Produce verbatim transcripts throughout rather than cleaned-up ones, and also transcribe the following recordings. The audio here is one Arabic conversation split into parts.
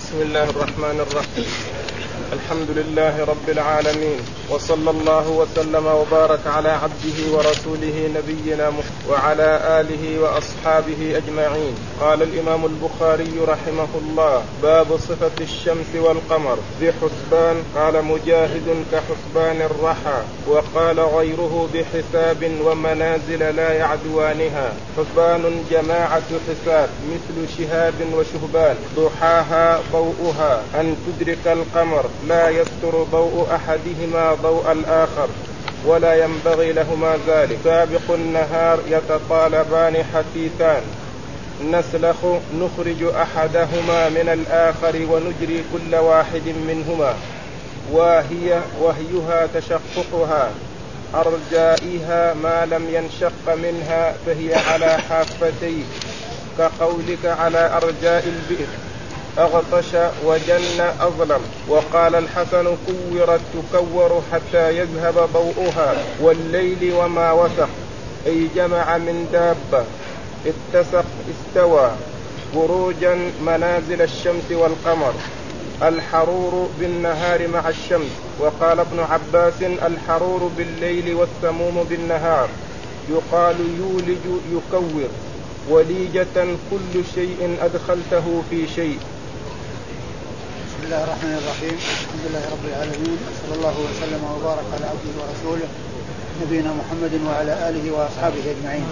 بسم الله الرحمن الرحيم. الحمد لله رب العالمين، وصلى الله وسلم وبارك على عبده ورسوله نبينا محمد وعلى آله وأصحابه أجمعين. قال الإمام البخاري رحمه الله: باب صفة الشمس والقمر بحسبان. قال مجاهد: كحسبان الرحى. وقال غيره: بحساب ومنازل لا يعدوانها. حسبان جماعة حساب مثل شهاب وشهبان، ضحاها ضوءها أن تدرك القمر، لا يستر ضوء أحدهما ضوء الآخر ولا ينبغي لهما ذلك. سابق النهار يتطالبان حثيثان، نسلخ نخرج أحدهما من الآخر ونجري كل واحد منهما، وهي وهيها تشققها، أرجائها ما لم ينشق منها فهي على حافتيه، كقولك على أرجاء البئر، أغطش وجن أظلم. وقال الحسن: كورت تكور حتى يذهب ضوءها. والليل وما وسق، أي جمع من دابة. اتسق استوى، بروجا منازل الشمس والقمر. الحرور بالنهار مع الشمس. وقال ابن عباس: الحرور بالليل والسموم بالنهار. يقال يولج يكور. وليجة كل شيء أدخلته في شيء. بسم الله الرحمن الرحيم. الحمد لله رب العالمين، صلى الله وسلم وبارك على عبده ورسوله نبينا محمد وعلى آله وأصحابه أجمعين.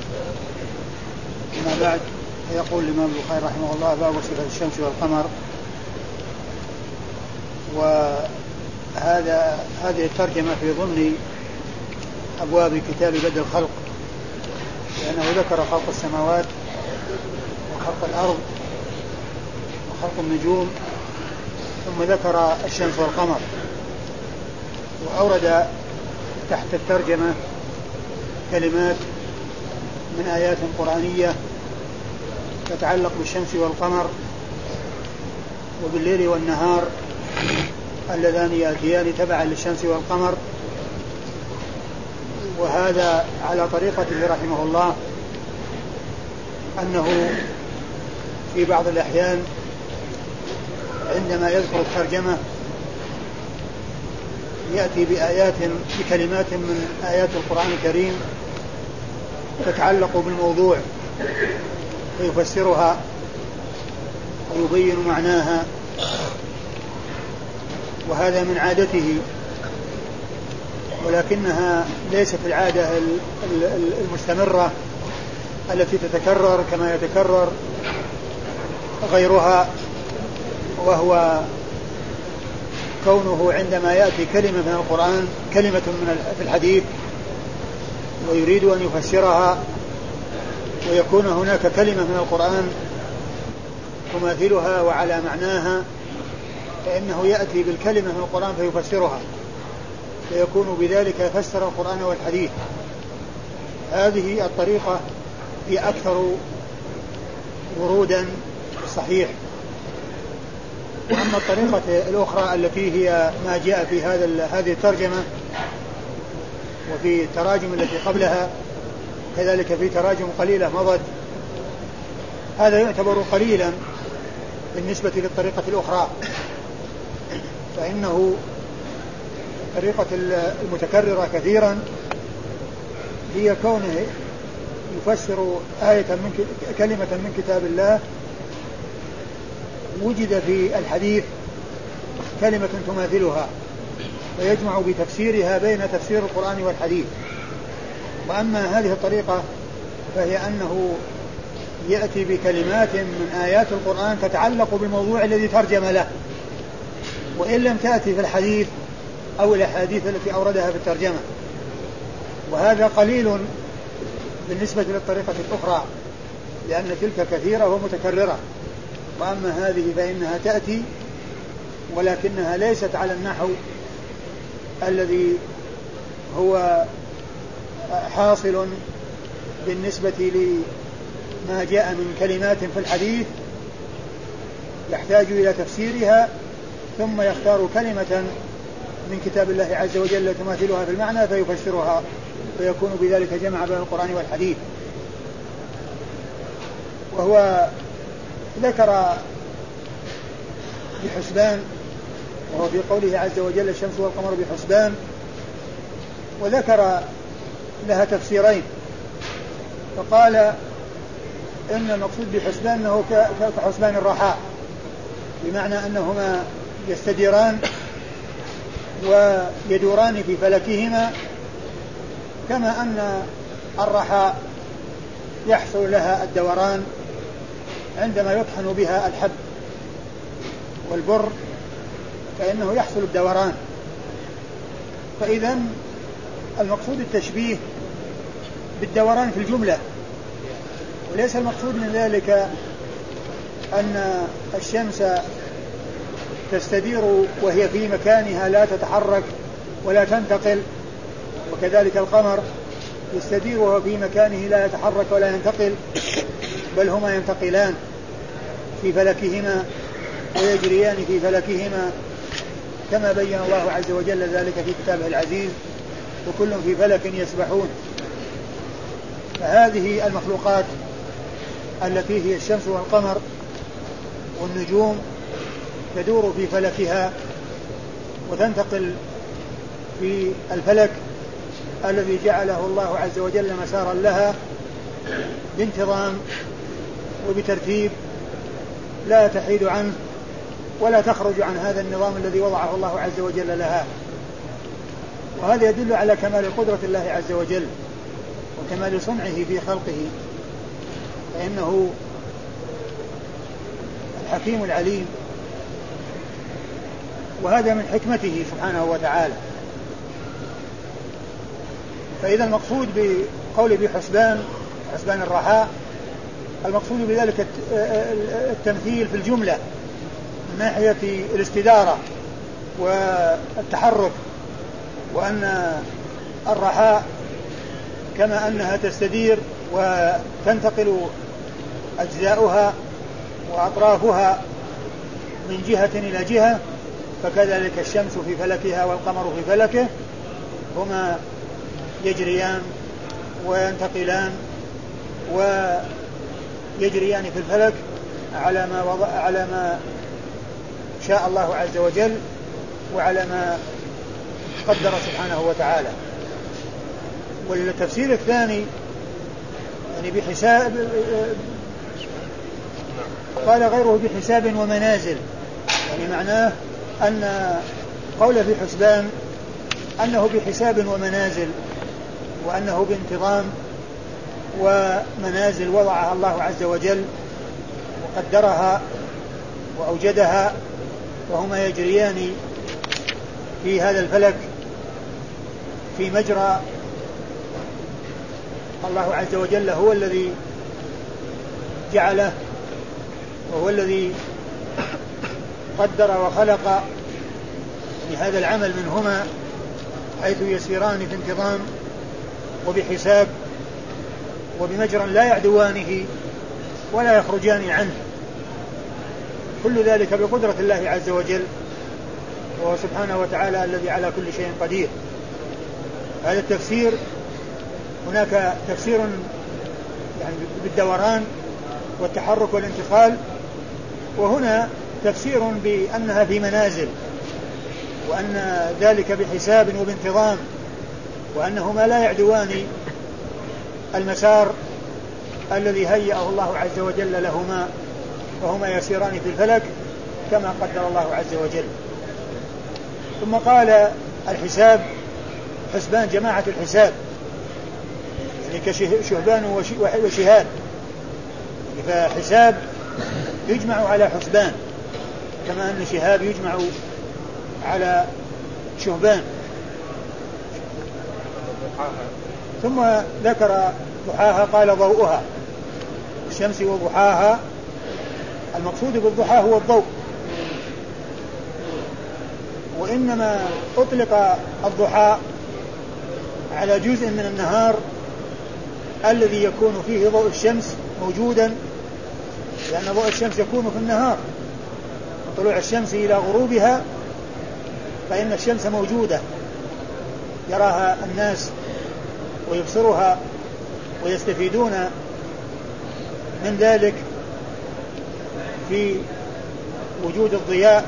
أما بعد، يقول الإمام البخاري رحمه الله: باب صفة الشمس والقمر. وهذا هذه الترجمة في ضمن أبواب كتاب بدء الخلق، لأنه ذكر خلق السماوات وخلق الأرض وخلق النجوم، ثم ذكر الشمس والقمر، وأورد تحت الترجمة كلمات من آيات قرآنية تتعلق بالشمس والقمر وبالليل والنهار اللذان يأتيان تبعا للشمس والقمر. وهذا على طريقته رحمه الله، أنه في بعض الأحيان عندما يذكر الترجمة يأتي بآيات بكلمات من آيات القرآن الكريم تتعلق بالموضوع ويفسرها ويبين معناها، وهذا من عادته، ولكنها ليست العادة المستمرة التي تتكرر كما يتكرر غيرها، وهو كونه عندما يأتي كلمة من القرآن، كلمة من في الحديث، ويريد أن يفسرها، ويكون هناك كلمة من القرآن تماثلها وعلى معناها، فإنه يأتي بالكلمة من القرآن فيفسرها، فيكون بذلك فسر القرآن والحديث. هذه الطريقة هي أكثر ورودا صحيح. وأما الطريقة الأخرى التي هي ما جاء في هذا هذه الترجمة وفي التراجم التي قبلها، كذلك في تراجم قليلة مضت، هذا يعتبر قليلا بالنسبة للطريقة الأخرى، فإنه الطريقة المتكررة كثيرا هي كونه يفسر آية من كلمة من كتاب الله وجد في الحديث كلمة تماثلها، ويجمع بتفسيرها بين تفسير القرآن والحديث. وأما هذه الطريقة فهي أنه يأتي بكلمات من آيات القرآن تتعلق بالموضوع الذي ترجم له، وإن لم تأتي في الحديث أو الأحاديث التي أوردها في الترجمة، وهذا قليل بالنسبة للطريقة الأخرى، لأن تلك كثيرة ومتكررة. وأما هذه فإنها تأتي ولكنها ليست على النحو الذي هو حاصل بالنسبة لما جاء من كلمات في الحديث، يحتاج إلى تفسيرها ثم يختار كلمة من كتاب الله عز وجل تماثلها في المعنى فيفسرها، فيكون بذلك جمع بين القرآن والحديث. وهو ذكر بحسبان، وهو في قوله عز وجل الشمس والقمر بحسبان، وذكر لها تفسيرين، فقال إن المقصود بحسبان أنه كحسبان الرحاء، بمعنى أنهما يستديران ويدوران في فلكهما، كما أن الرحاء يحصل لها الدوران عندما يطحن بها الحب والبر، فإنه يحصل الدوران. فإذا المقصود التشبيه بالدوران في الجملة، وليس المقصود من ذلك أن الشمس تستدير وهي في مكانها لا تتحرك ولا تنتقل، وكذلك القمر يستدير وهو في مكانه لا يتحرك ولا ينتقل، بل هما ينتقلان في فلكهما ويجريان في فلكهما، كما بين الله عز وجل ذلك في كتابه العزيز: وكل في فلك يسبحون. فهذه المخلوقات التي هي الشمس والقمر والنجوم تدور في فلكها وتنتقل في الفلك الذي جعله الله عز وجل مسارا لها بانتظام وبترتيب لا تحيد عنه ولا تخرج عن هذا النظام الذي وضعه الله عز وجل لها. وهذا يدل على كمال قدرة الله عز وجل وكمال صنعه في خلقه، فإنه الحكيم العليم، وهذا من حكمته سبحانه وتعالى. فإذا المقصود بقول بحسبان حسبان الرحاء، المقصود بذلك التمثيل في الجملة من ناحية الاستدارة والتحرك، وأن الرحاء كما أنها تستدير وتنتقل أجزاؤها وأطرافها من جهة إلى جهة، فكذلك الشمس في فلكها والقمر في فلكه، هما يجريان وينتقلان ويجريان في الفلك على ما وضع على ما شاء الله عز وجل وعلى ما قدر سبحانه وتعالى. والتفسير الثاني يعني بحساب، قال غيره بحساب ومنازل، يعني معناه أن قوله في حسبان أنه بحساب ومنازل، وأنه بانتظام ومنازل وضعها الله عز وجل وقدرها وأوجدها، وهما يجريان في هذا الفلك في مجرى الله عز وجل هو الذي جعله، وهو الذي قدر وخلق لهذا العمل منهما، حيث يسيران في انتظام وبحساب وبمجرى لا يعدوانه ولا يخرجان عنه، كل ذلك بقدرة الله عز وجل، وهو سبحانه وتعالى الذي على كل شيء قدير. هذا التفسير، هناك تفسير يعني بالدوران والتحرك والانتقال، وهنا تفسير بأنها في منازل، وأن ذلك بحساب وبانتظام، وأنهما لا يعدوان المسار الذي هيأه الله عز وجل لهما، وهما يسيران في الفلك كما قدر الله عز وجل. ثم قال الحساب حسبان جماعة الحساب، يعني كشهبان وشهاد، فحساب يجمع على حسبان كما أن شهاب يجمع على شهبان. ثم ذكر ضحاها، قال ضوءها، الشمس وضحاها، المقصود بالضحى هو الضوء، وإنما أطلق الضحى على جزء من النهار الذي يكون فيه ضوء الشمس موجودا، لأن ضوء الشمس يكون في النهار من طلوع الشمس إلى غروبها، فإن الشمس موجودة يراها الناس ويبصرها ويستفيدون من ذلك في وجود الضياء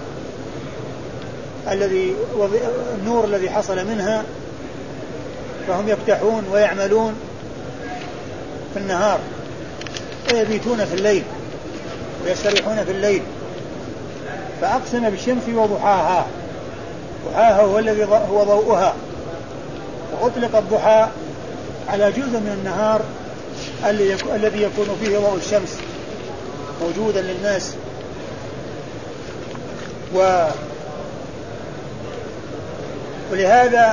الذي النور الذي حصل منها، فهم يفتحون ويعملون في النهار ويبيتون في الليل ويستريحون في الليل. فأقسم بالشمس وضحاها، ضحاها هو الذي هو ضوءها، وأطلق الضحى على جزء من النهار الذي يكون فيه ضوء الشمس موجودا للناس. و ولهذا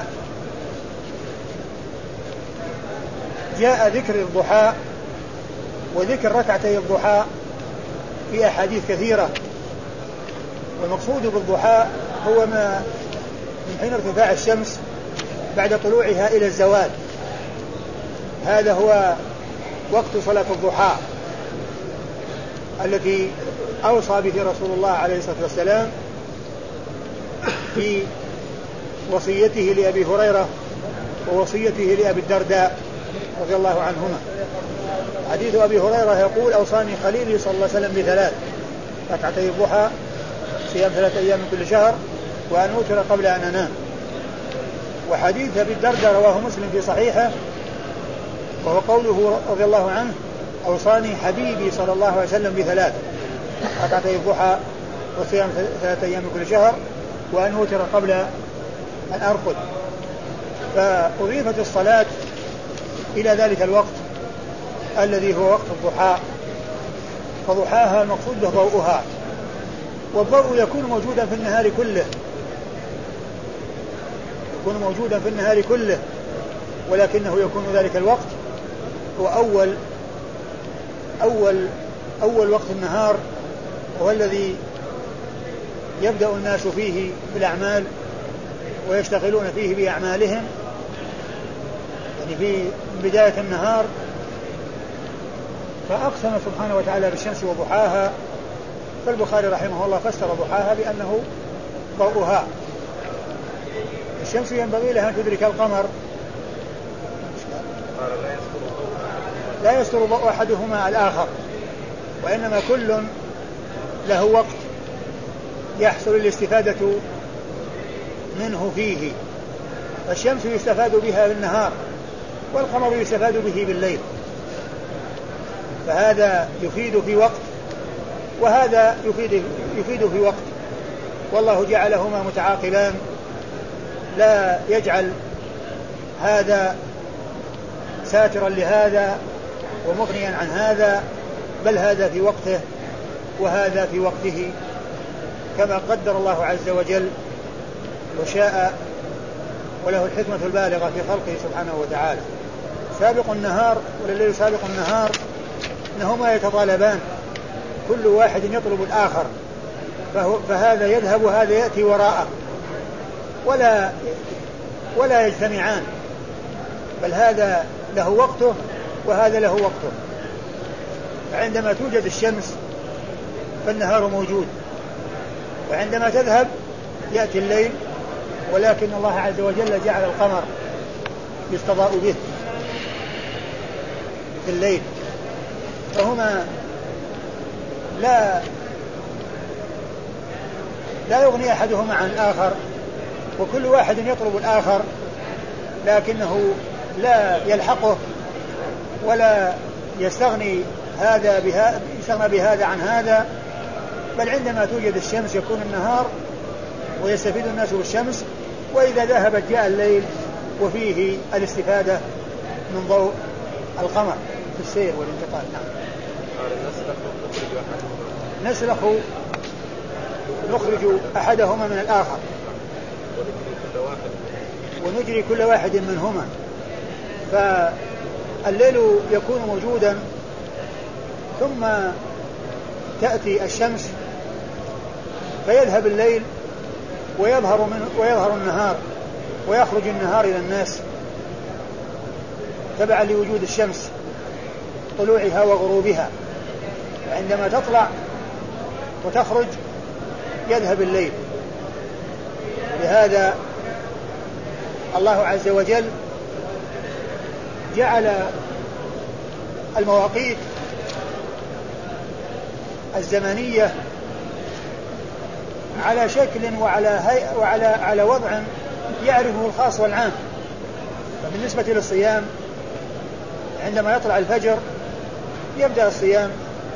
جاء ذكر الضحى وذكر ركعتي الضحى في أحاديث كثيرة. والمقصود بالضحى هو ما من حين ارتفاع الشمس بعد طلوعها إلى الزوال، هذا هو وقت صلاة الضحى التي أوصى به رسول الله عليه الصلاة والسلام في وصيته لأبي هريرة ووصيته لأبي الدرداء رضي الله عنهما. حديث أبي هريرة يقول: أوصاني خليلي صلى الله عليه وسلم بثلاث: ركعتي الضحى، صيام ثلاثة أيام من كل شهر، وأن أوتر قبل أن أنام. وحديث أبي الدرداء رواه مسلم في صحيحه، وهو قوله رضي الله عنه: أوصاني حبيبي صلى الله عليه وسلم بثلاث: ركعتي الضحى، وصيام ثلاثة أيام من كل شهر، وأن أوتر قبل أن أرقد. فأضيفت الصلاة إلى ذلك الوقت الذي هو وقت الضحى، فضحاها المقصود به ضوءها، والضوء يكون موجودا في النهار كله، يكون موجودا في النهار كله، ولكنه يكون ذلك الوقت هو أول أول أول وقت النهار، وهو الذي يبدأ الناس فيه بالأعمال ويشتغلون فيه بأعمالهم، يعني في بداية النهار. فأقسم سبحانه وتعالى بالشمس وضحاها، فالبخاري رحمه الله فسر ضحاها بأنه ضوءها. الشمس ينبغي لها أن تدرك القمر، لا يستر ضوء أحدهما الآخر، وإنما كل له وقت يحصل الاستفادة منه فيه. الشمس يستفاد بها بالنهار، والقمر يستفاد به بالليل، فهذا يفيد في وقت وهذا يفيد, يفيد في وقت، والله جعلهما متعاقبان، لا يجعل هذا ساترا لهذا ومغنيا عن هذا، بل هذا في وقته وهذا في وقته، كما قدر الله عز وجل وشاء، وله الحكمة البالغة في خلقه سبحانه وتعالى. سابق النهار والليل سابق النهار إنهما يتطالبان، كل واحد يطلب الآخر، فهذا يذهب وهذا يأتي وراءه، ولا ولا يجتمعان، بل هذا له وقته وهذا له وقته. فعندما توجد الشمس فالنهار موجود، وعندما تذهب يأتي الليل، ولكن الله عز وجل جعل القمر يستضاء به في الليل، فهما لا لا يغني أحدهما عن الآخر، وكل واحد يطلب الآخر، لكنه لا يلحقه ولا يستغني هذا بها يستغنى بهذا عن هذا، بل عندما توجد الشمس يكون النهار ويستفيد الناس بالشمس، وإذا ذهبت جاء الليل وفيه الاستفادة من ضوء القمر في السير والانتقال. نعم. نسلخ نخرج أحدهما من الآخر ونجري كل واحد منهما. فالليل يكون موجودا ثم تأتي الشمس فيذهب الليل ويظهر, من ويظهر النهار ويخرج النهار إلى الناس تبعا لوجود الشمس طلوعها وغروبها، وعندما تطلع وتخرج يذهب الليل. لهذا الله عز وجل جعل المواقيت الزمنية على شكل وعلى هيئة وعلى على وضع يعرفه الخاص والعام. فبالنسبة للصيام عندما يطلع الفجر يبدأ الصيام،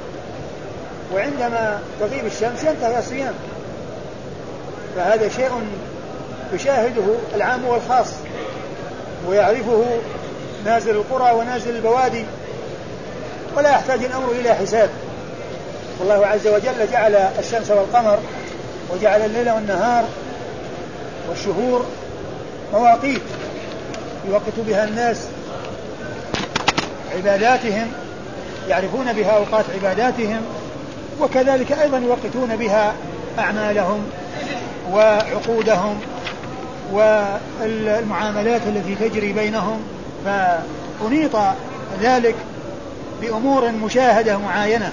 وعندما تغيب الشمس ينتهي الصيام. فهذا شيء يشاهده العام والخاص، ويعرفه نازل القرى ونازل البوادي، ولا يحتاج الأمر إلى حساب. والله عز وجل جعل الشمس والقمر وجعل الليل والنهار والشهور مواقيت يوقت بها الناس عباداتهم، يعرفون بها أوقات عباداتهم، وكذلك أيضا يوقتون بها أعمالهم وعقودهم والمعاملات التي تجري بينهم. فأنيط ذلك بأمور مشاهدة معاينة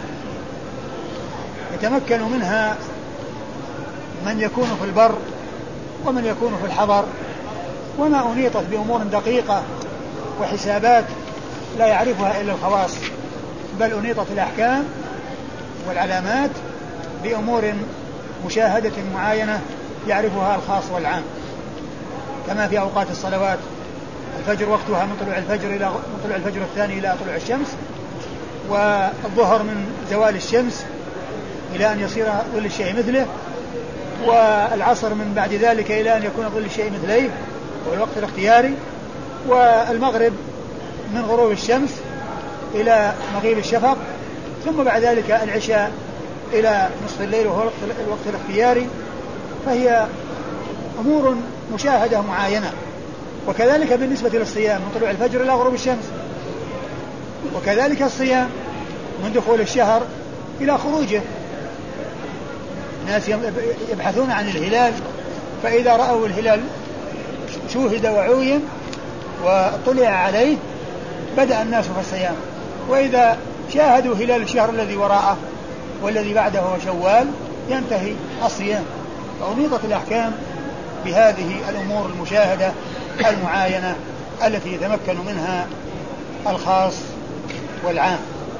يتمكن منها من يكون في البر ومن يكون في الحضر، وما أنيطت بأمور دقيقة وحسابات لا يعرفها إلا الخواص، بل أنيطت الأحكام والعلامات بأمور مشاهدة معاينة يعرفها الخاص والعام، كما في أوقات الصلوات. الفجر وقتها من طلوع الفجر إلى من طلوع الفجر الثاني إلى طلوع الشمس، والظهر من زوال الشمس إلى أن يصير ظل الشيء مثله، والعصر من بعد ذلك إلى أن يكون ظل الشيء مثليه وهو الوقت الاختياري، والمغرب من غروب الشمس إلى مغيب الشفق، ثم بعد ذلك العشاء إلى نصف الليل وهو الوقت الاختياري. فهي أمور مشاهدة معاينة. وكذلك بالنسبة للصيام من طلوع الفجر إلى غروب الشمس، وكذلك الصيام من دخول الشهر إلى خروجه. الناس يبحثون عن الهلال، فإذا رأوا الهلال شوهد وعوين وطلع عليه بدأ الناس في الصيام، وإذا شاهدوا هلال الشهر الذي وراءه والذي بعده هو شوال ينتهي الصيام. فأنيطت الأحكام بهذه الأمور المشاهدة المعاينة التي يتمكن منها الخاص والعام.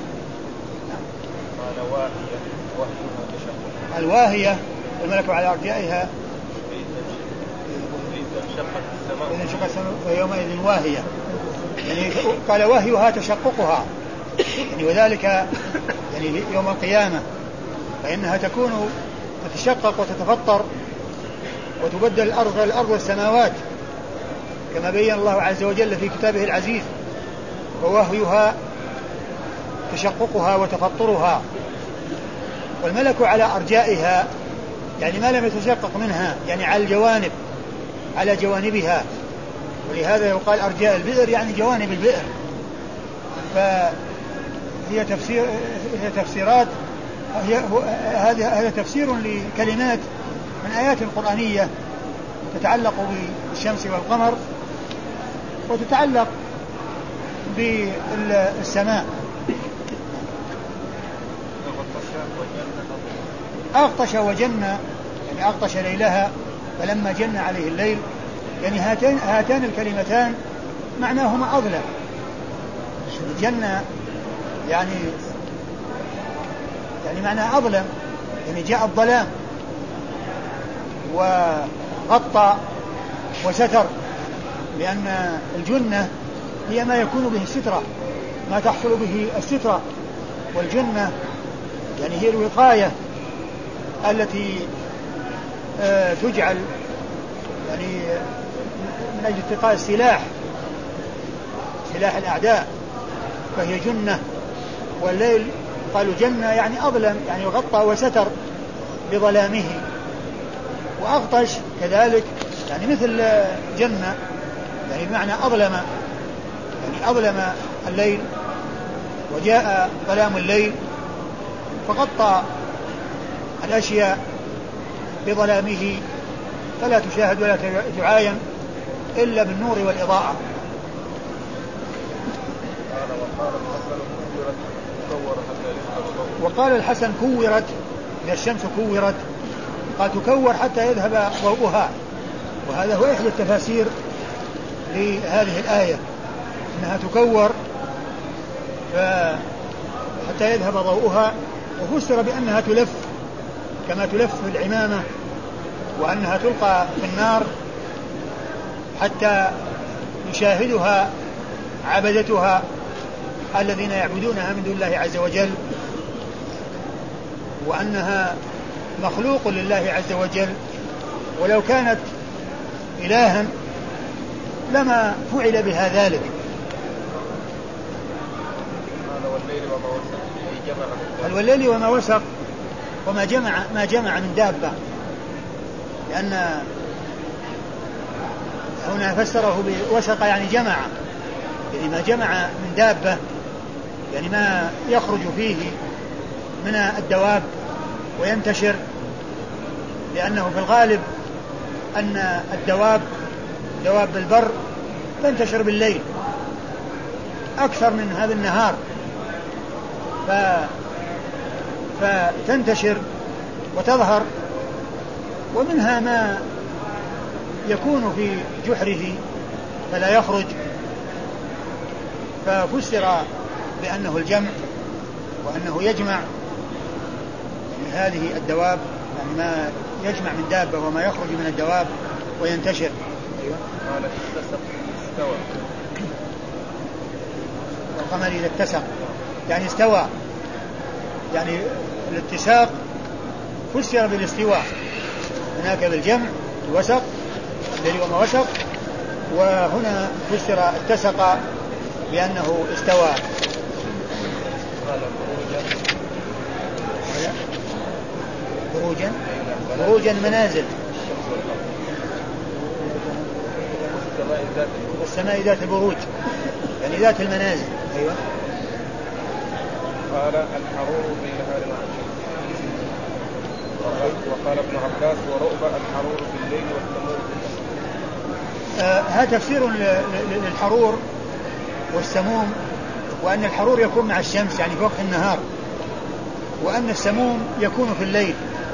الواهية الملك على أرجائها إذا انشقت السماء فيومئذ واهية، يعني قال واهيها تشققها، يعني وذلك يعني يوم القيامة، فإنها تكون تتشقق وتتفطر وتبدل الأرض الأرض والسماوات كما بين الله عز وجل في كتابه العزيز. ووهيها تشققها وتفطرها، والملك على أرجائها يعني ما لم يتشقق منها، يعني على الجوانب على جوانبها، ولهذا يقال أرجاء البئر يعني جوانب البئر. فهي تفسير هي تفسيرات هذا هذا تفسير لكلمات من آيات قرآنية تتعلق بالشمس والقمر وتتعلق بالسماء. أغطش وجن يعني أغطش ليلها فلما جن عليه الليل، يعني هاتان, هاتان الكلمتان معناهما أظلم. جن يعني يعني معناه أظلم، يعني جاء الظلام وغطى وستر، لأن الجنة هي ما يكون به السترة، ما تحصل به السترة. والجنة يعني هي الوقاية التي آه تجعل يعني من أجل اتقاء السلاح سلاح الأعداء، فهي جنة. والليل قالوا جنة يعني أظلم، يعني غطى وستر بظلامه. وأغطش كذلك يعني مثل جنة، يعني بمعنى أظلم، يعني أظلم الليل وجاء ظلام الليل فغطى الأشياء بظلامه فلا تشاهد ولا تعاين إلا بالنور والإضاءة. وقال الحسن كورت، إذا الشمس كورت قال تكور حتى يذهب ضوءها، وهذا هو إحدى التفاسير لهذه الآية، أنها تكور حتى يذهب ضوءها، وفسر بأنها تلف كما تلف العمامة وأنها تلقى في النار حتى يشاهدها عبدتها الذين يعبدونها من دون الله عز وجل، وأنها مخلوق لله عز وجل، ولو كانت إلها لما فعل بها ذلك. والليل وما وسق وما جمع ما جمع من دابة، لأن هنا فسره بوسق يعني جمع، يعني ما جمع من دابة، يعني ما يخرج فيه من الدواب وينتشر، لأنه في الغالب أن الدواب دواب البر تنتشر بالليل أكثر من هذا النهار، ف... فتنتشر وتظهر، ومنها ما يكون في جحره فلا يخرج، ففسر بأنه الجمع، وأنه يجمع من هذه الدواب، يعني ما يجمع من دابة وما يخرج من الدواب وينتشر. أيوة. قال اتسق استوى، والقمر إذا اتسق يعني استوى، يعني الاتساق فسر بالاستواء، هناك بالجمع الوسق الليل وما وسق، وهنا فسر اتسق بأنه استوى. خروجا خروجا منازل والسماء ذات البروج، يعني ذات المنازل. أيوة. قال الحرور في نهار العشر، وقال ابن عباس ورؤب الحرور في الليل والسموم. آه هذا تفسير للحرور والسموم، وأن الحرور يكون مع الشمس يعني في وقت النهار، وأن السموم يكون في الليل،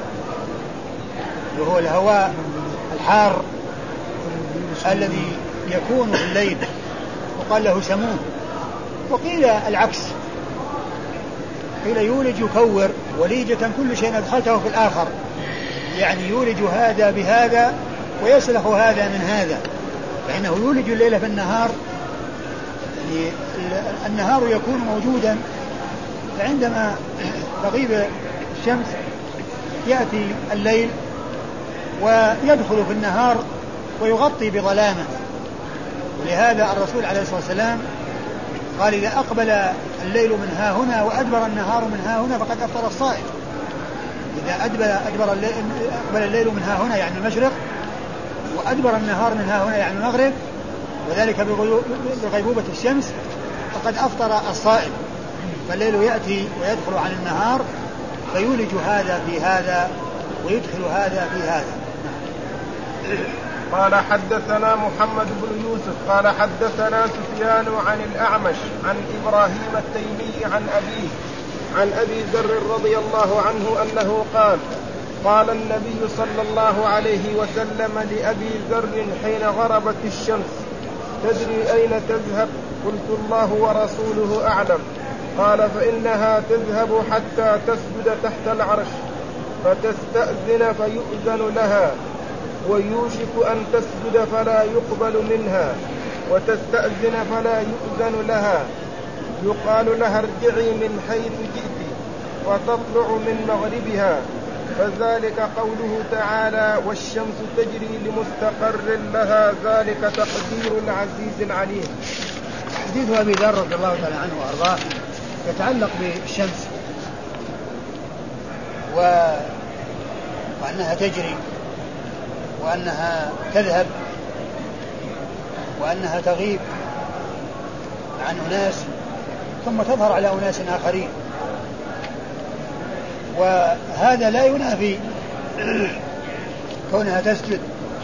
وهو الهواء الحار الذي يكون في الليل وقال له سموم. وقيل العكس، قيل يولج يكور وليجة كل شيء أدخلته في الآخر، يعني يولج هذا بهذا ويسلخ هذا من هذا، فإنه يولج الليل في النهار، يعني النهار يكون موجودا، فعندما تغيب الشمس يأتي الليل ويدخل في النهار ويغطي بظلامه. ولهذا الرسول عليه الصلاة والسلام قال إذا أقبل الليل من ها هنا وأدبر النهار من ها هنا فقد أفطر الصائم. إذا أدبر, أدبر الليل, أقبل الليل من ها هنا يعني المشرق، وأدبر النهار من ها هنا يعني المغرب، وذلك بغيبوبة الشمس، فقد أفطر الصائم. فالليل يأتي ويدخل عن النهار فيولج هذا في هذا ويدخل هذا في هذا. قال حدثنا محمد بن يوسف قال حدثنا سفيان عن الأعمش عن إبراهيم التيمي عن أبيه عن أبي ذر رضي الله عنه أنه قال قال النبي صلى الله عليه وسلم لأبي ذر حين غربت الشمس تدري أين تذهب؟ قلت الله ورسوله أعلم. قال فإنها تذهب حتى تسجد تحت العرش فتستأذن فيؤذن لها، ويوشك أن تسجد فلا يقبل منها، وتستأذن فلا يؤذن لها، يقال لها ارجعي من حيث جئت وتطلع من مغربها، فذلك قوله تعالى والشمس تجري لمستقر لها، ذلك تقدير العزيز العليم. حديث أبي ذر رضي الله تعالى عنه وأرضاه يتعلق بالشمس و... وأنها تجري وأنها تذهب وأنها تغيب عن أناس ثم تظهر على أناس آخرين، وهذا لا ينافي كونها تسجد،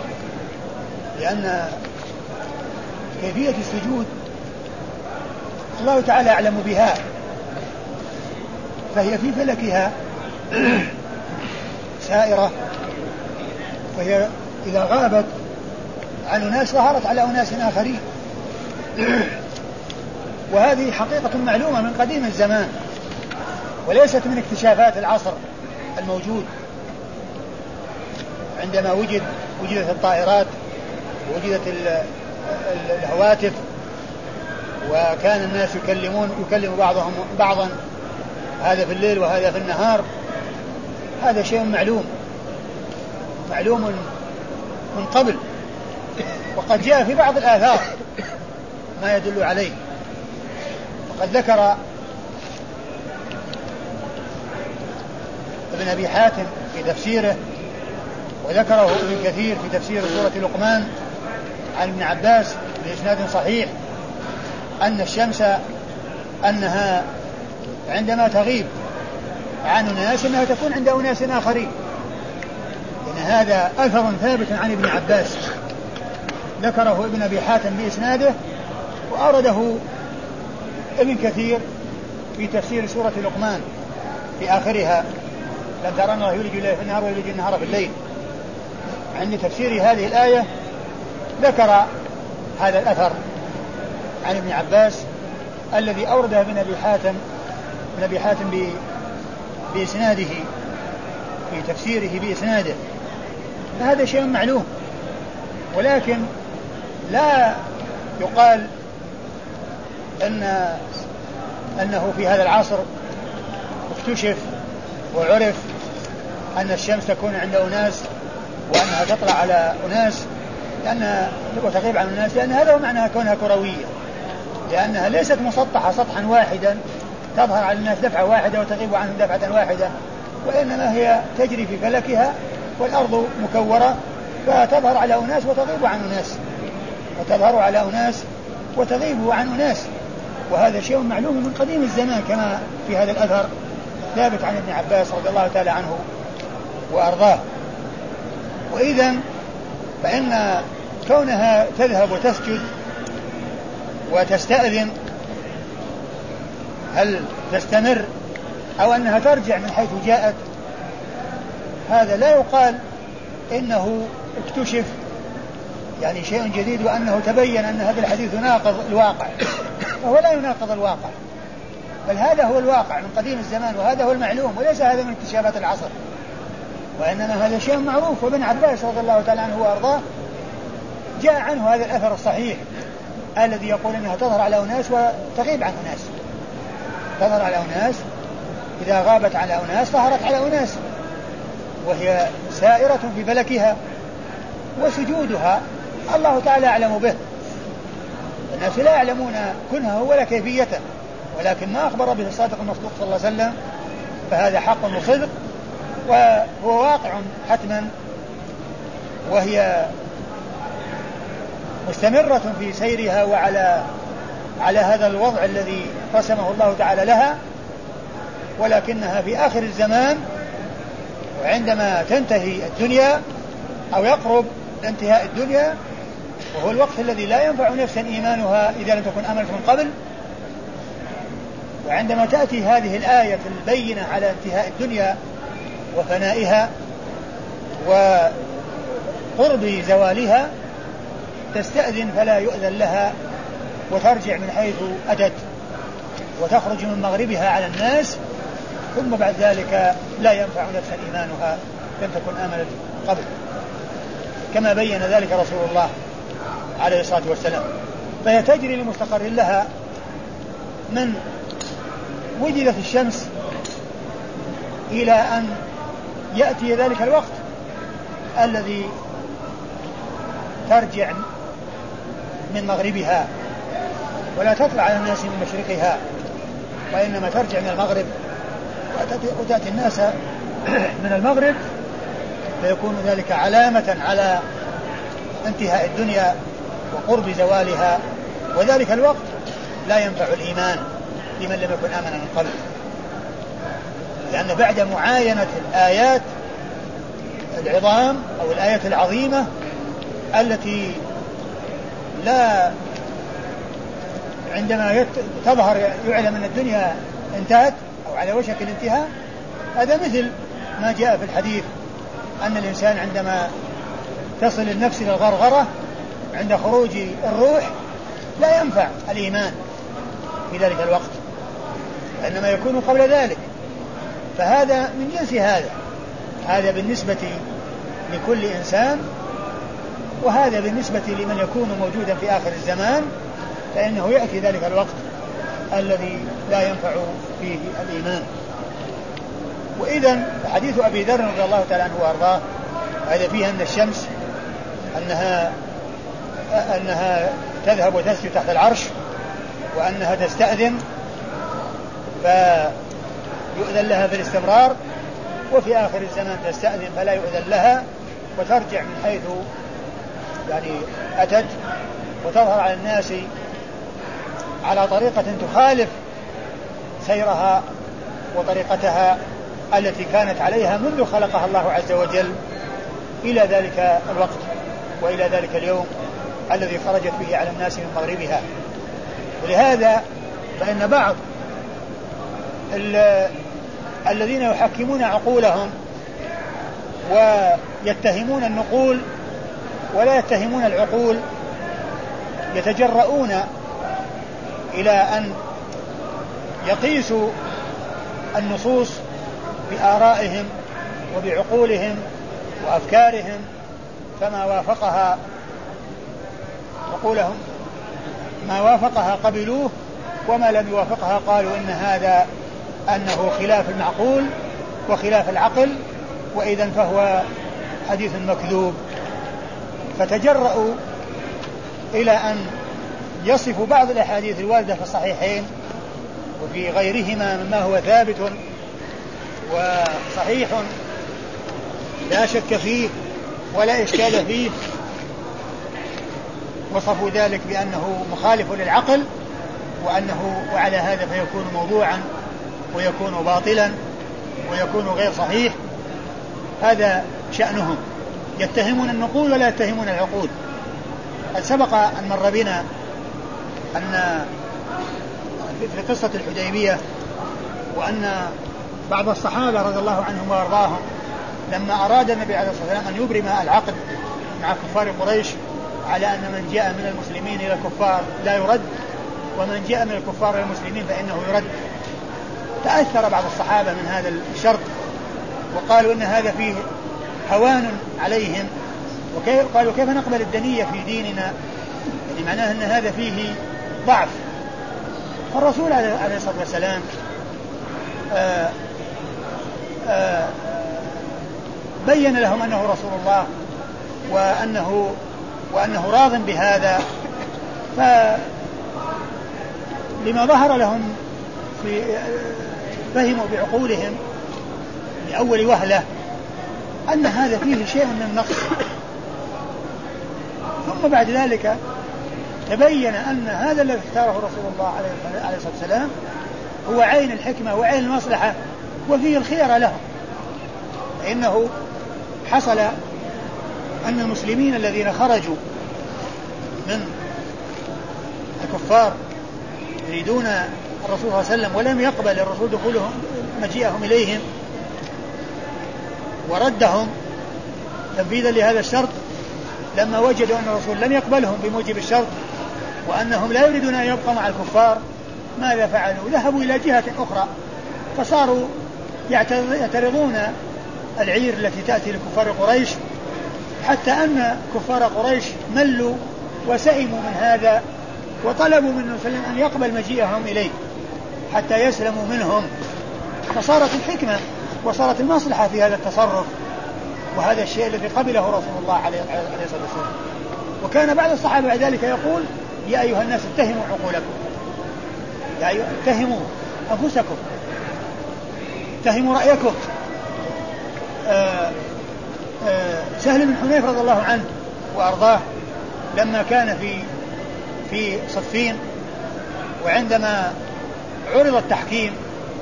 لأن كيفية السجود الله تعالى أعلم بها، فهي في فلكها سائرة، وهي إذا غابت عن أناس ظهرت على أناس آخرين، وهذه حقيقة معلومة من قديم الزمان وليست من اكتشافات العصر الموجود. عندما وجد وجدت الطائرات ووجدت الهواتف وكان الناس يكلمون يكلم بعضهم بعضا، هذا في الليل وهذا في النهار، هذا شيء معلوم معلوم من قبل، وقد جاء في بعض الآثار ما يدل عليه. وقد ذكر ابن أبي حاتم في تفسيره، وذكره ابن كثير في تفسير سورة لقمان عن ابن عباس بإسناد صحيح أن الشمس أنها عندما تغيب عن أناس أنها تكون عند أناس آخرين، إن هذا أثر ثابت عن ابن عباس ذكره ابن أبي حاتم بإسناده، وأورده ابن كثير في تفسير سورة لقمان في آخرها لم ترى الله يولج الليل في النهار ويولج النهار في الليل. عند تفسير هذه الآية ذكر هذا الأثر عن ابن عباس الذي أورده ابن أبي حاتم ابن أبي حاتم بإسناده في تفسيره بإسناده. هذا شيء معلوم، ولكن لا يقال أن أنه في هذا العصر اكتشف وعرف أن الشمس تكون عند أناس وأنها تطلع على أناس لأنها وتغيب عن الناس، لأن هذا هو معناها كونها كروية، لأنها ليست مسطحة سطحا واحدا تظهر على الناس دفعة واحدة وتغيب عنهم دفعة واحدة، وإنما هي تجري في فلكها والأرض مكورة فتظهر على أناس وتغيب عن أناس وتظهر على أناس وتغيب عن أناس. وهذا شيء معلوم من قديم الزمان كما في هذا الأثر ثابت عن ابن عباس رضي الله تعالى عنه وأرضاه. وإذا فإن كونها تذهب وتسجد وتستأذن هل تستمر أو أنها ترجع من حيث جاءت، هذا لا يقال إنه اكتشف يعني شيء جديد وأنه تبين أن هذا الحديث يناقض الواقع، فهو لا يناقض الواقع، بل هذا هو الواقع من قديم الزمان وهذا هو المعلوم، وليس هذا من اكتشافات العصر، وإنما هذا شيء معروف. وابن عباس رضي الله تعالى عنه وأرضاه جاء عنه هذا الأثر الصحيح الذي يقول أنها تظهر على أناس وتغيب عن أناس، تظهر على أناس إذا غابت على أناس ظهرت على أناس، وهي سائرة في فلكها، وسجودها الله تعالى أعلم به، الناس لا يعلمون كنها ولا كيفيته، ولكن ما أخبر به الصادق المصدوق صلى الله عليه وسلم فهذا حق وصدق وهو واقع حتما، وهي مستمرة في سيرها وعلى على هذا الوضع الذي رسمه الله تعالى لها، ولكنها في آخر الزمان وعندما تنتهي الدنيا أو يقرب انتهاء الدنيا، وهو الوقت الذي لا ينفع نفسا إيمانها إذا لم تكن أمنت من قبل، وعندما تأتي هذه الآية البينة على انتهاء الدنيا وفنائها وقرب زوالها تستأذن فلا يؤذن لها وترجع من حيث أتت وتخرج من مغربها على الناس، ثم بعد ذلك لا ينفع نفسا إيمانها لم تكن آمنت قبل، كما بين ذلك رسول الله عليه الصلاة والسلام. فهي تجري لمستقر لها من وجدت الشمس إلى أن يأتي ذلك الوقت الذي ترجع من مغربها ولا تطلع على الناس من مشرقها، وإنما ترجع من المغرب وتأتي الناس من المغرب، فيكون ذلك علامة على انتهاء الدنيا وقرب زوالها، وذلك الوقت لا ينفع الإيمان لمن لم يكن آمنا من قبل، لأن بعد معاينة الآيات العظام أو الآية العظيمة التي لا عندما تظهر يعلم أن الدنيا انتهت أو على وشك الانتهاء، هذا مثل ما جاء في الحديث أن الإنسان عندما تصل النفس إلى الغرغرة عند خروج الروح لا ينفع الإيمان في ذلك الوقت، إنما يكون قبل ذلك. فهذا من جنس هذا هذا بالنسبة لكل إنسان. وهذا بالنسبة لمن يكون موجودا في آخر الزمان، فإنه يأتي ذلك الوقت الذي لا ينفع فيه الإيمان. وإذن حديث أبي ذر رضي الله تعالى عنه وأرضاه هذا فيه أن الشمس أنها أنها تذهب وتسجد تحت العرش، وأنها تستأذن فيؤذن لها في الاستمرار، وفي آخر الزمان تستأذن فلا يؤذن لها وترجع من حيث يعني أتت، وتظهر على الناس على طريقة تخالف سيرها وطريقتها التي كانت عليها منذ خلقها الله عز وجل إلى ذلك الوقت وإلى ذلك اليوم الذي خرجت به على الناس من مغربها. ولهذا فإن بعض الذين يحكمون عقولهم ويتهمون النقول ولا يتهمون العقول يتجرؤون إلى أن يقيسوا النصوص بآرائهم وبعقولهم وأفكارهم، فما وافقها عقولهم ما وافقها قبلوه، وما لم يوافقها قالوا إن هذا أنه خلاف المعقول وخلاف العقل، وإذن فهو حديث مكذوب. فتجرؤوا إلى أن يصفوا بعض الأحاديث الواردة في الصحيحين وفي غيرهما مما هو ثابت وصحيح لا شك فيه ولا إشكال فيه، وصفوا ذلك بأنه مخالف للعقل، وأنه وعلى هذا فيكون موضوعا ويكون باطلا ويكون غير صحيح. هذا شأنهم، يتهمون النقول ولا يتهمون العقول. قد سبق أن مر بنا أن في قصة الحديبية وأن بعض الصحابة رضي الله عنهم وأرضاهم لما أراد النبي عليه الصلاة والسلام أن يبرم العقد مع كفار قريش على أن من جاء من المسلمين إلى الكفار لا يرد، ومن جاء من الكفار إلى المسلمين فإنه يرد، تأثر بعض الصحابة من هذا الشرط وقالوا إن هذا فيه هوان عليهم، وقالوا كيف نقبل الدنية في ديننا، يعني معناه أن هذا فيه ضعف. فالرسول عليه الصلاة والسلام آآ آآ بين لهم أنه رسول الله وأنه, وأنه راض بهذا، فلما ظهر لهم في فهموا بعقولهم لأول وهلة أن هذا فيه شيء من النقص، ثم بعد ذلك تبين أن هذا الذي اختاره رسول الله عليه الصلاة والسلام هو عين الحكمة وعين المصلحة وفيه الخير لهم. فإنه حصل أن المسلمين الذين خرجوا من الكفار يريدون الرسول صلى الله عليه وسلم ولم يقبل الرسول دخولهم مجيئهم إليهم وردهم تنفيذا لهذا الشرط، لما وجدوا أن الرسول لم يقبلهم بموجب الشرط وأنهم لا يريدون أن يبقوا مع الكفار، ماذا فعلوا؟ ذهبوا إلى جهة أخرى، فصاروا يعترضون العير التي تأتي لكفار قريش، حتى أن كفار قريش ملوا وسئموا من هذا وطلبوا من النبي صلى الله عليه وسلم أن يقبل مجيئهم إليه حتى يسلموا منهم. فصارت الحكمة وصارت المصلحة في هذا التصرف، وهذا الشيء الذي قبله رسول الله عليه الصلاة والسلام. وكان بعض الصحابة بعد ذلك يقول: يا أيها الناس اتهموا عقولكم، يا أيها اتهموا أنفسكم، اتهموا رأيكم. آآ آآ سهل بن حنيف رضي الله عنه وأرضاه لما كان في في صفين، وعندما عرض التحكيم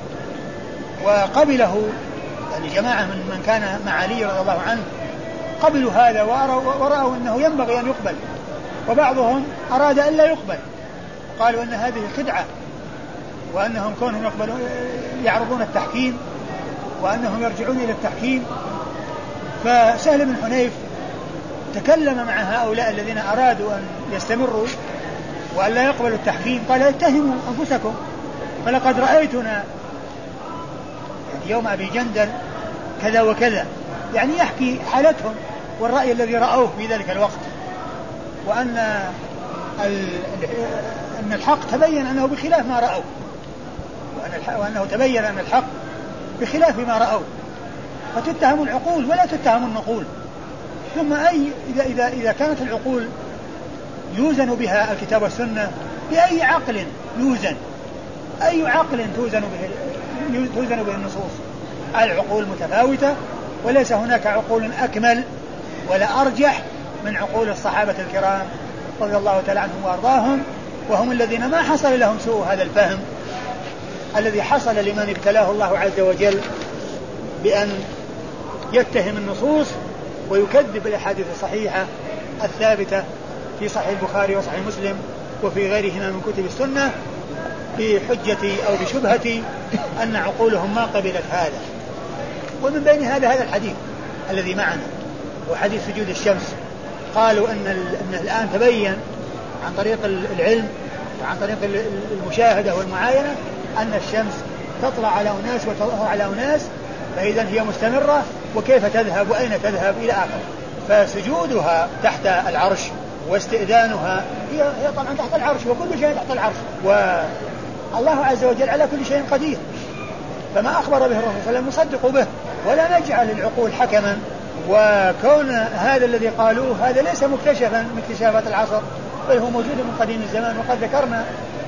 وقبله يعني جماعة من من كان مع علي رضي الله عنه قبلوا هذا ورأوا أنه ينبغي أن يقبل، وبعضهم أراد أن لا يقبل، قالوا أن هذه خدعة، وأنهم كونهم يقبلون يعرضون التحكيم وأنهم يرجعون إلى التحكيم. فسهل بن حنيف تكلم مع هؤلاء الذين أرادوا أن يستمروا وأن لا يقبلوا التحكيم، قال: اتهموا أنفسكم، فلقد رأيتنا يوم أبي جندل كذا وكذا، يعني يحكي حالتهم والرأي الذي رأوه في ذلك الوقت، وأن أن الحق تبين أنه بخلاف ما رأوا، وأنه تبين أن الحق بخلاف ما رأوا، فتتهم العقول ولا تتهم النقول. ثم أي إذا, إذا, إذا كانت العقول يوزن بها الكتاب والسنة، بأي عقل يوزن؟ أي عقل توزن به, توزن به النصوص؟ العقول متفاوتة، وليس هناك عقول أكمل ولا أرجح من عقول الصحابة الكرام رضي الله تعالى عنهم وأرضاهم، وهم الذين ما حصل لهم سوء هذا الفهم الذي حصل لمن ابتلاه الله عز وجل بأن يتهم النصوص ويكذب الأحاديث الصحيحة الثابتة في صحيح البخاري وصحيح مسلم وفي غيرهما من كتب السنة بحجة أو بشبهة أن عقولهم ما قبلت هذا. ومن بين هذا هذا الحديث الذي معنا وحديث سجود الشمس، قالوا أن, أن الآن تبين عن طريق العلم وعن طريق المشاهدة والمعاينة أن الشمس تطلع على أناس وتظهر على أناس، فإذا هي مستمرة، وكيف تذهب وأين تذهب إلى آخر. فسجودها تحت العرش واستئذانها هي, هي طبعا تحت العرش، وكل شيء تحت العرش، والله عز وجل على كل شيء قدير. فما أخبر به الرسول صلى الله عليه وسلم نصدق به، ولا نجعل العقول حكما. وكون هذا الذي قالوه هذا ليس مكتشفا من اكتشافات العصر، بل هو موجود من قديم الزمان. وقد ذكرنا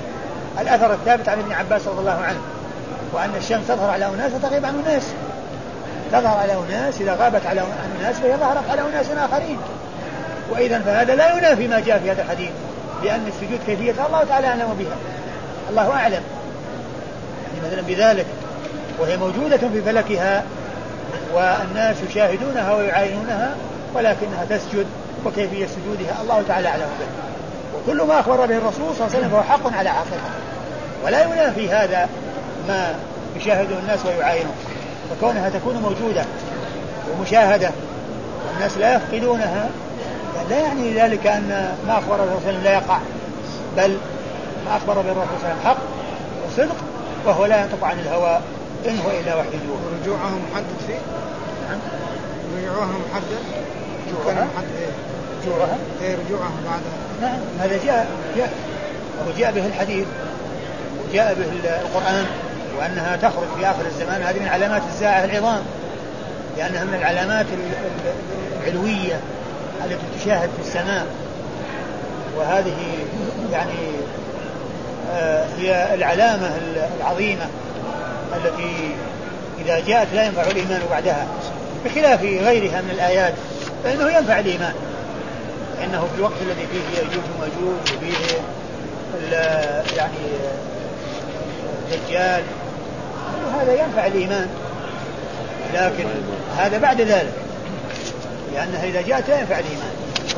الأثر الثابت عن ابن عباس رضي الله عنه، وأن الشمس تظهر على أناس وتغيب عن أناس، تظهر على أناس إذا غابت على أناس فهي ظهرت على أناس آخرين. وإذا فهذا لا ينافي ما جاء في هذا الحديث، لأن السجود كيفية الله تعالى أعلم بها، الله أعلم يعني مثلا بذلك، وهي موجودة في فلكها والناس يشاهدونها ويعاينونها، ولكنها تسجد، وكيفية سجودها الله تعالى أعلم به. وكل ما أخبر به الرسول صلى الله عليه وسلم فهو حق على عاقبته، ولا ينافي هذا ما يشاهده الناس ويعاينون. فكونها تكون موجودة ومشاهدة والناس لا يفقدونها لا يعني ذلك أن ما أخبر به الرسول صلى الله عليه وسلم لا يقع، بل ما أخبر به الرسول صلى الله عليه وسلم حق وصدق، وهو لا ينطق عن الهوى إن هو إلا وحي يوحى. رجوعهم محدد فيه؟ نعم رجوعهم محدد؟ رجوعها محدد إيه؟ رجوعها؟ إيه رجوعهم بعد. نعم هذا جاء جاء وجاء به الحديث وجاء به القرآن، وأنها تخرج في آخر الزمان. هذه من علامات الساعة العظام، لأنها من العلامات العلوية التي تشاهد في السماء، وهذه يعني آه هي العلامة العظيمة التي إذا جاءت لا ينفع الإيمان بعدها، بخلاف غيرها من الآيات فإنه ينفع الإيمان، لأنه في الوقت الذي فيه يأجوج ومأجوج وفيه يعني الدجال هذا ينفع الإيمان، لكن هذا بعد ذلك، لأنها إذا جاءت لا ينفع الإيمان.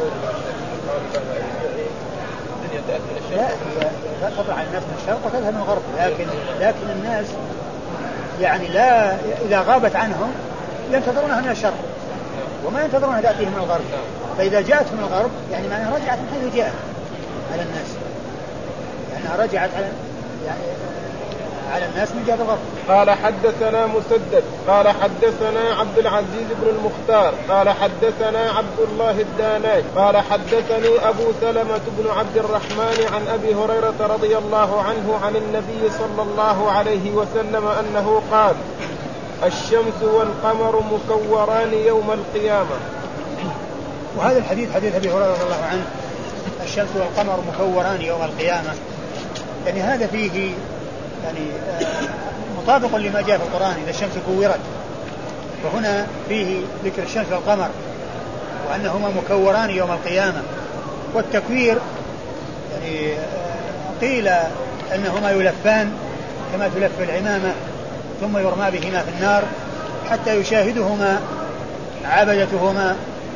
لا لا تطلع الناس من الشرق وتذهب من الغرب، لكن لكن الناس يعني لا إذا غابت عنهم ينتظرونها من الشرق وما ينتظرونها تأتيهم من الغرب، فإذا جاءت من الغرب يعني معناها رجعت من حيث جاءت على الناس، يعني رجعت على يعني على الناس من جهة الغرب. قال حدثنا مسدد قال حدثنا عبد العزيز بن المختار قال حدثنا عبد الله الداناج قال حدثني أبو سلمة بن عبد الرحمن عن أبي هريرة رضي الله عنه عن النبي صلى الله عليه وسلم أنه قال: الشمس والقمر مكوران يوم القيامة. وهذا الحديث حديث أبي هريرة رضي الله عنه، الشمس والقمر مكوران يوم القيامة، يعني هذا فيه يعني مطابق لما جاء في القرآن إذا الشمس كورت، وهنا فيه ذكر الشمس والقمر وأنهما مكوران يوم القيامة. والتكوير يعني قيل أنهما يلفان كما تلف العمامة ثم يرمى بهما في النار حتى يشاهدهما عبدتهما،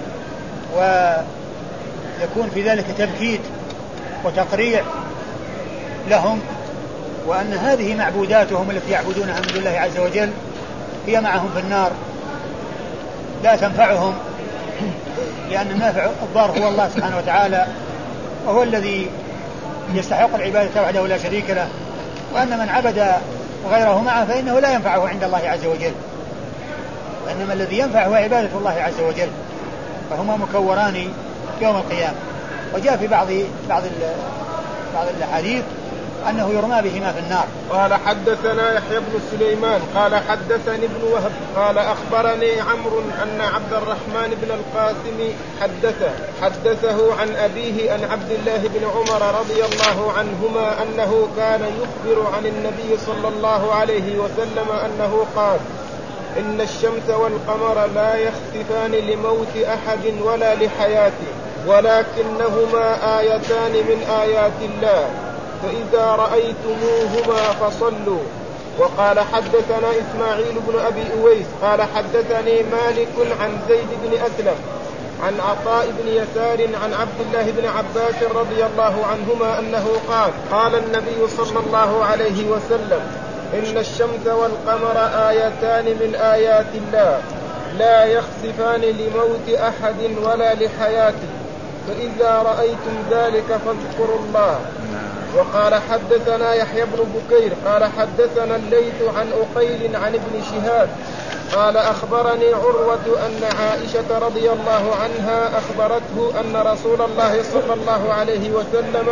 ويكون في ذلك تبكيت وتقريع لهم، وأن هذه معبوداتهم التي يعبدونها من دون الله عز وجل هي معهم في النار لا تنفعهم، لأن النافع الضار هو الله سبحانه وتعالى، وهو الذي يستحق العبادة وحده لا شريك له، وأن من عبد غيره معه فإنه لا ينفعه عند الله عز وجل، وإنما الذي ينفع هو عبادة الله عز وجل. فهما مكوران يوم القيامة. وجاء في بعض بعض بعض الحديث أنه يرمى بهما في النار. قال حدثنا يحيى بن سليمان قال حدثني ابن وهب قال أخبرني عمرو أن عبد الرحمن بن القاسم حدثه حدثه عن أبيه عن عبد الله بن عمر رضي الله عنهما أنه كان يخبر عن النبي صلى الله عليه وسلم أنه قال: إن الشمس والقمر لا يختفان لموت أحد ولا لحياته، ولكنهما آيتان من آيات الله، فإذا رأيتموهما فصلوا. وقال حدثنا إسماعيل بن أبي أويس قال حدثني مالك عن زيد بن أسلم عن عطاء بن يسار عن عبد الله بن عباس رضي الله عنهما أنه قال: قال النبي صلى الله عليه وسلم: إن الشمس والقمر آيتان من آيات الله، لا يخسفان لموت أحد ولا لحياته، فإذا رأيتم ذلك فاذكروا الله. وقال حدثنا يحيى بن بكير قال حدثنا الليث عن أقيل عن ابن شهاب قال أخبرني عروة أن عائشة رضي الله عنها أخبرته أن رسول الله صلى الله عليه وسلم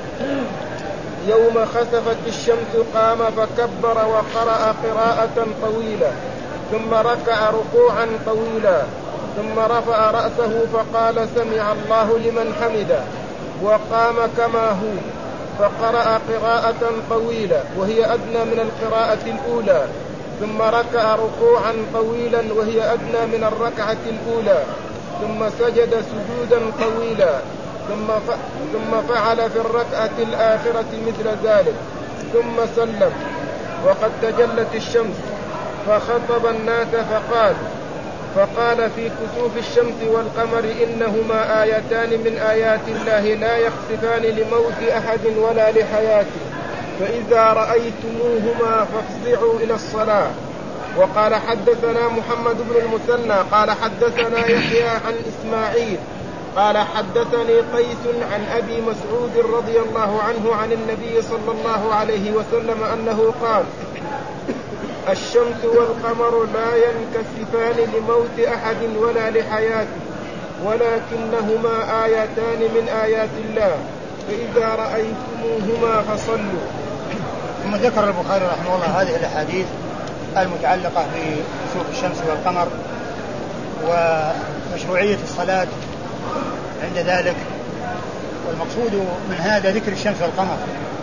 يوم خسفت الشمس قام فكبر وقرأ قراءة طويلة، ثم ركع ركوعا طويلا، ثم رفع رأسه فقال: سمع الله لمن حمده، وقام كما هو فقرأ قراءة طويلة وهي أدنى من القراءة الأولى، ثم ركع ركوعا طويلا وهي أدنى من الركعة الأولى، ثم سجد سجودا طويلا، ثم ثم فعل في الركعة الآخرة مثل ذلك، ثم سلم. وقد تجلت الشمس فخطب الناس فقال فقال في كسوف الشمس والقمر: إنهما آيتان من آيات الله، لا يخسفان لموت أحد ولا لحياته، فإذا رأيتموهما فافزعوا إلى الصلاة. وقال حدثنا محمد بن المثنى قال حدثنا يحيى عن إسماعيل قال حدثني قيس عن أبي مسعود رضي الله عنه عن النبي صلى الله عليه وسلم أنه قال: الشمس والقمر لا ينكسفان لموت أحد ولا لحياته، ولكنهما آيتان من آيات الله، فإذا رأيتموهما فصلوا. ثم ذكر البخاري رحمه الله هذه الأحاديث المتعلقة بكسوف الشمس والقمر ومشروعية الصلاة عند ذلك. والمقصود من هذا ذكر الشمس والقمر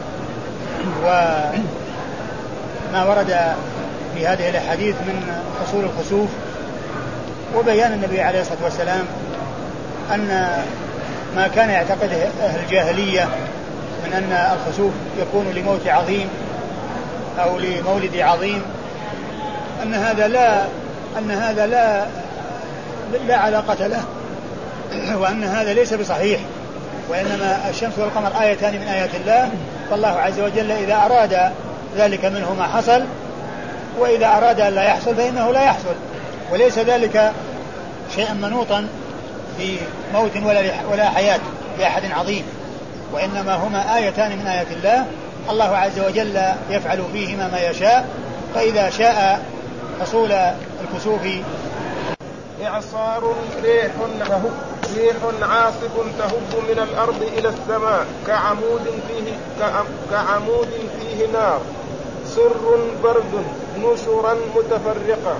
وما ورد في هذه الأحاديث من حصول الخسوف، وبيان النبي عليه الصلاة والسلام أن ما كان يعتقده أهل الجاهلية من أن الخسوف يكون لموت عظيم أو لمولد عظيم، أن هذا لا أن هذا لا لا علاقة له، وأن هذا ليس بصحيح، وإنما الشمس والقمر آيتان من آيات الله، فالله عز وجل إذا أراد ذلك منه ما حصل، وإذا أراد أن لا يحصل فإنه لا يحصل، وليس ذلك شيئا منوطا في موت ولا ولا حياة لأحد عظيم، وإنما هما آيتان من آيات الله، الله عز وجل يفعل فيهما ما يشاء، فإذا شاء حصول الكسوف إعصار ريح ريح عاصف تهب من الأرض إلى السماء كعمود فيه كعمود فيه نار، سر برد نشرا متفرقة.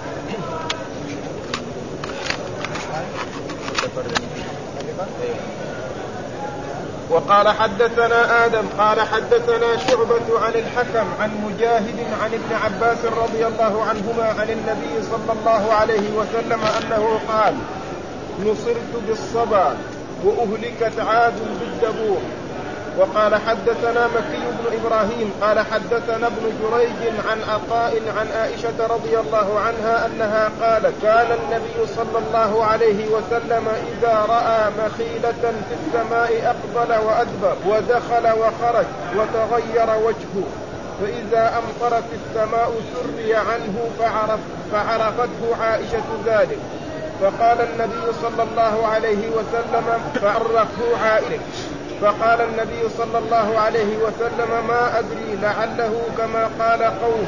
وقال حدثنا آدم قال حدثنا شعبة عن الحكم عن مجاهد عن ابن عباس رضي الله عنهما عن النبي صلى الله عليه وسلم أنه قال: نصرت بالصبا وأهلكت عاد بالدبور. وقال حدثنا مكي بن إبراهيم قال حدثنا ابن جريج عن عطاء عن عائشة رضي الله عنها أنها قالت: كان النبي صلى الله عليه وسلم إذا رأى مخيلة في السماء أقبل وأدبر ودخل وخرج وتغير وجهه، فإذا أمطرت السماء سري عنه فعرف فعرفته عائشة ذلك، فقال النبي صلى الله عليه وسلم فعرفه عائشة، فقال النبي صلى الله عليه وسلم: ما أدري لعله كما قال قوم،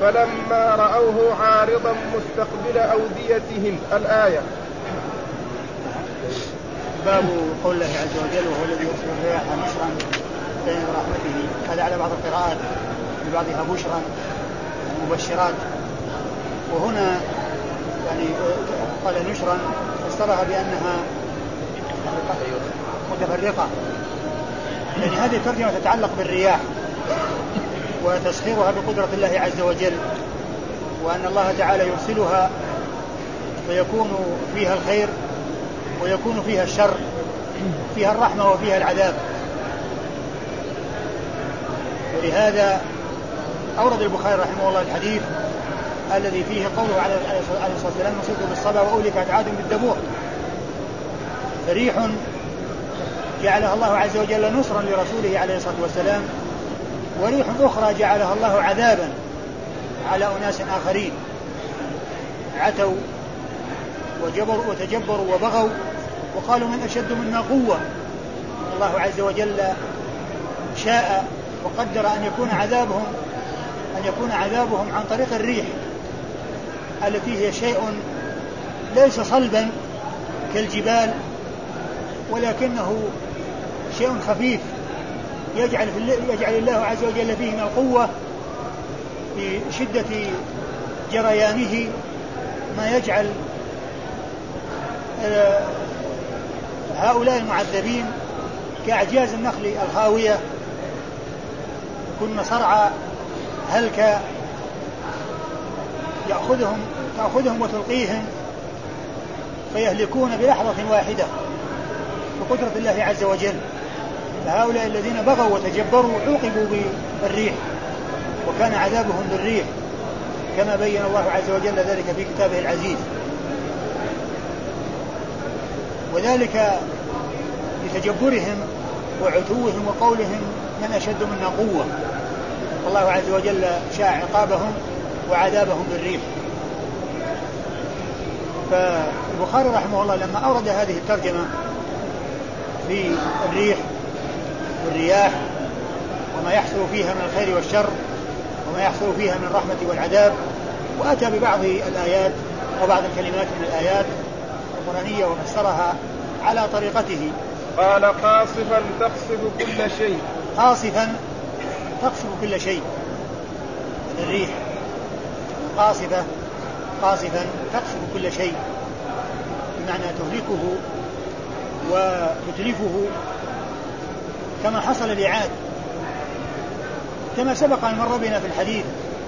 فلما رأوه عارضا مستقبل أوديتهم. الآية. باب قول الله عز وجل وهو الذي يرسل الرياح نشرا بين رحمته. هذا على بعض القراءات ببعضها بشرا مبشرات. وهنا يعني قال نشرا فسرها بأنها متفرقة، يعني هذه الترجمة تتعلق بالرياح وتسخيرها بقدرة الله عز وجل، وأن الله تعالى يرسلها فيكون فيها الخير ويكون فيها الشر، فيها الرحمة وفيها العذاب. ولهذا أورد البخاري رحمه الله الحديث الذي فيه قوله عليه الصلاة والسلام نصرت بالصبا وأولكت عاد بالدبور. فريح جعلها الله عز وجل نصرا لرسوله عليه الصلاة والسلام، وريح أخرى جعلها الله عذابا على أناس آخرين عتوا وجبروا وتجبروا وبغوا وقالوا من أشد منا قوة. الله عز وجل شاء وقدر أن يكون عذابهم أن يكون عذابهم عن طريق الريح التي هي شيء ليس صلبا كالجبال، ولكنه شيء خفيف يجعل, يجعل الله عز وجل فيه من القوة في شدة جريانه ما يجعل هؤلاء المعذبين كأعجاز النخل الخاوية كن صرعى هلك يأخذهم تأخذهم وتلقيهم فيهلكون بلحظة واحدة بقدرة الله عز وجل. فهؤلاء الذين بغوا وتجبروا عوقبوا بالريح وكان عذابهم بالريح كما بين الله عز وجل ذلك في كتابه العزيز، وذلك لتجبرهم وعتوهم وقولهم من أشد منا قوة. الله عز وجل شاء عقابهم وعذابهم بالريح. فالبخاري رحمه الله لما أورد هذه الترجمة في الريح والرياح وما يحصل فيها من الخير والشر وما يحصل فيها من الرحمة والعذاب، وأتى ببعض الآيات وبعض الكلمات من الآيات القرآنية وفسرها على طريقته. قال قاصفا تقصف كل شيء. قاصفا تقصف كل شيء. الريح قاصفة قاصفا تقصف كل شيء بمعنى تهلكه وتتلفه كما حصل لعاد، كما سبق أن مر بنا في الحديث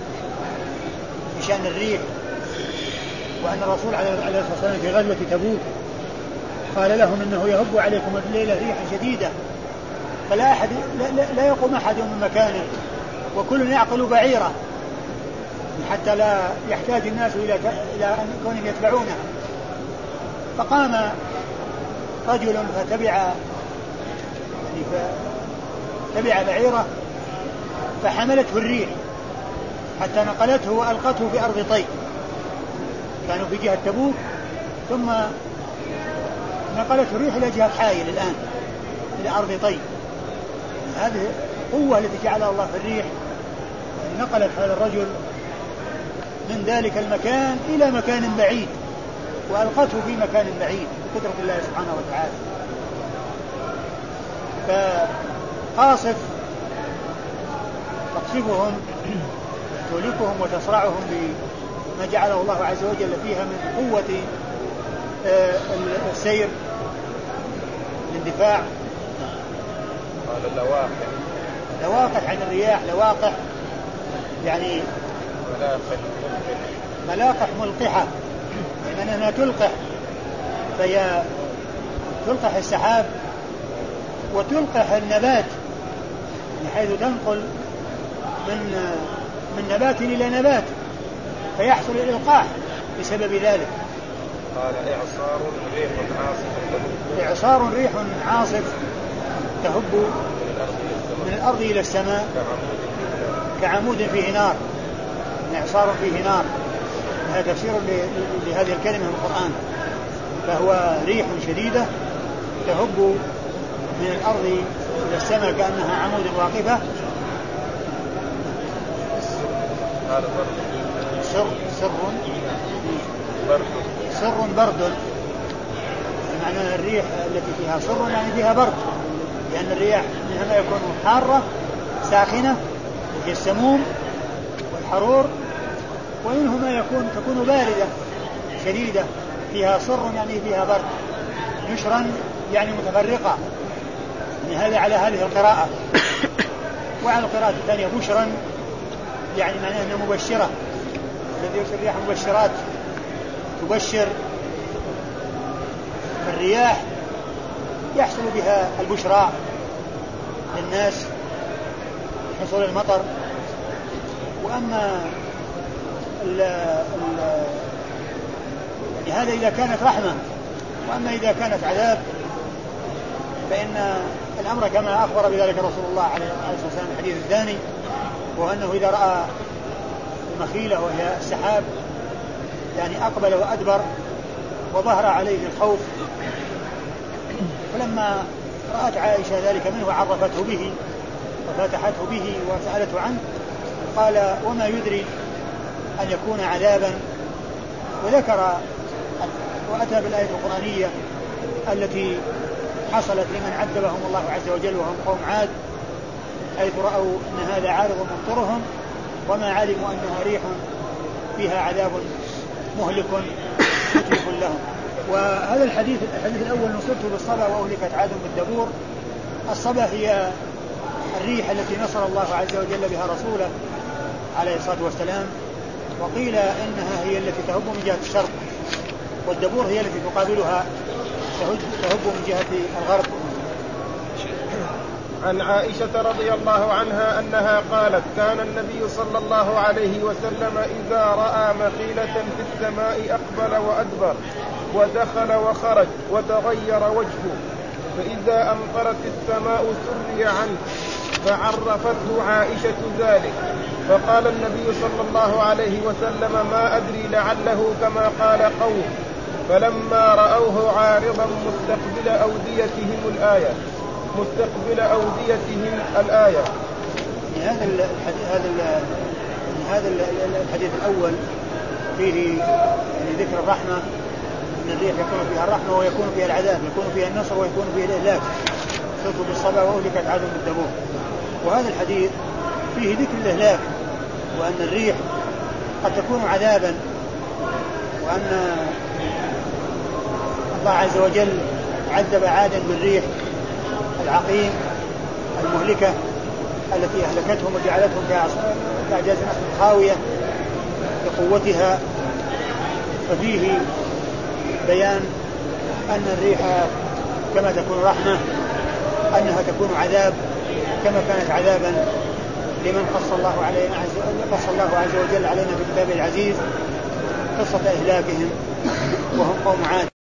بشأن الريح، وأن الرسول عليه الصلاة والسلام في غزوة تبوك قال لهم إنه يهب عليكم الليلة ريحا شديدة فلا أحد لا, لا, لا يقوم أحد من مكانه وكل يعقل بعيره حتى لا يحتاج الناس إلى إلى أن يكونوا يتبعونه. فقام رجل فتبع تبع بعيره فحملته الريح حتى نقلته وألقته في أرض طي. كانوا في جهة تبوك ثم نقلته الريح إلى جهة حائل الآن إلى أرض طي. هذه قوة التي جعلها الله في الريح نقلت هذا الرجل من ذلك المكان إلى مكان بعيد وألقته في مكان بعيد بقدرة الله سبحانه وتعالى. فقاصف تقصفهم تهلكهم وتصرعهم بما جعله الله عز وجل فيها من قوة السير الاندفاع. قال لواقح لواقح عن الرياح لواقح يعني ملاقح ملقحة يعني أنها تلقح، فهي تلقح السحاب وتلقح النبات بحيث تنقل من من نبات إلى نبات فيحصل الإلقاح بسبب ذلك. قال إعصار ريح عاصف إعصار ريح عاصف تهب من الأرض إلى السماء كعمود فيه نار. إعصار فيه نار هذا تفسير لهذه الكلمة من القرآن. فهو ريح شديدة تهب من الأرض إلى السماء كأنها عمود واقفة. سر سر برد سر برد معناها الريح التي فيها صر يعني فيها برد، لأن الرياح منها ما يكون حارة ساخنة وهي السموم والحرور، ومنه ما يكون تكون باردة شديدة فيها صر يعني فيها برد، نشرا يعني متفرقة، يعني هذا على هذه القراءة. وعلى القراءة الثانية بشرا يعني معناها أنها مبشرة، الذي يرسل الرياح مبشرات تبشر. الرياح يحصل بها البشرى للناس حصول المطر. وأما ال ال يعني هذا إذا كانت رحمة، وأما إذا كانت عذاب فإن الأمر كما أخبر بذلك رسول الله عليه الصلاة والسلام الحديث الثاني، وأنه إذا رأى المخيلة وهي السحاب يعني أقبل وأدبر وظهر عليه الخوف، فلما رأت عائشة ذلك منه عرفته به وفتحته به وسألته عنه، قال وما يدري أن يكون عذابا، وذكر وأتى بالآية القرآنية التي حصلت لمن عذبهم الله عز وجل وهم قوم عاد، حيث رأوا أن هذا عارض ممطرهم وما علموا أنها ريح فيها عذاب مهلك متلف لهم. وهذا الحديث الحديث الأول نصرته بالصبا وأهلكت عاد بالدبور. الصبا هي الريح التي نصر الله عز وجل بها رسوله عليه الصلاة والسلام، وقيل إنها هي التي تهب من جهة الشرق، والدبور هي التي تقابلها تهب من جهة الغرب. عن عائشة رضي الله عنها أنها قالت كان النبي صلى الله عليه وسلم إذا رأى مخيلة في السماء أقبل وأدبر ودخل وخرج وتغير وجهه، فإذا أمطرت السماء سري عنه، فعرفته عائشة ذلك، فقال النبي صلى الله عليه وسلم ما أدري لعله كما قال قوم، فلما رأوه عارضا مستقبل أوديتهم الآية مستقبل أوديتهم الآية. هذا الحديث هذا هذا الحديث الأول فيه يعني ذكر الرحمة، أن الريح يكون فيها الرحمة ويكون فيها العذاب، يكون فيها النصر ويكون فيها الإهلاك، صرت بالصبا وأهلكت عاد بالدبور. وهذا الحديث فيه ذكر الإهلاك، وأن الريح قد تكون عذابا، وأن الله عز وجل عذب عادا بالريح العقيم المهلكة التي أهلكتهم وجعلتهم كأعجاز نخل خاوية بقوتها. ففيه بيان أن الريح كما تكون رحمة أنها تكون عذاب، كما كانت عذابا لمن قص الله علينا قص الله عز وجل علينا في كتابه العزيز قصة إهلاكهم وهم قوم عاد.